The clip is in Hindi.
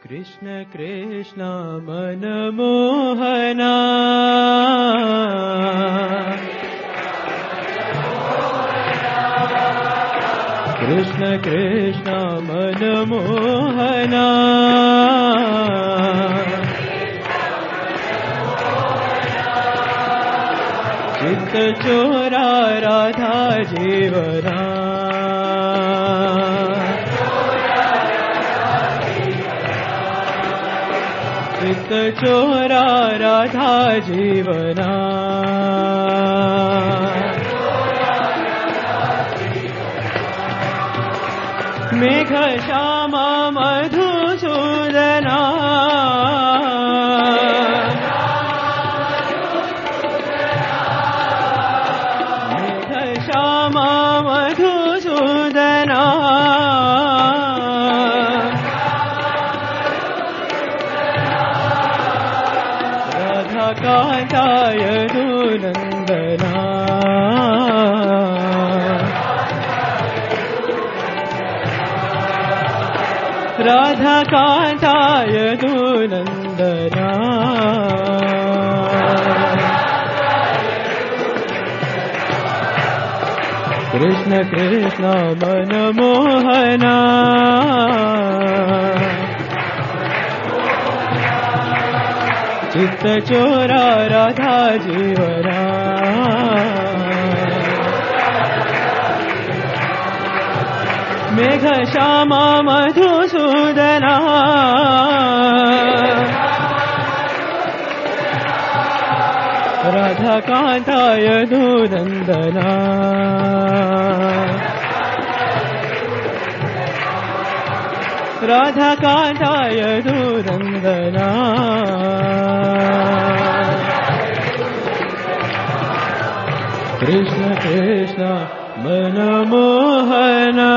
कृष्ण कृष्ण मनमोहना कृष्ण कृष्ण मनमोहना चित्त चोरा राधा जीवना चित्त चोरा राधा जीवना मेघ श्यामा मधुसूदना मेघ श्यामा मधुसूदना राधा कांताय नंदना राधा कांताय नंदना कृष्ण कृष्ण मनमोहना चित्त चोरा राधा जीवना मेघ श्यामा मधुसूदना राधा कांताय नंदना राधा कांताय नंदना कृष्ण कृष्ण मनमोहना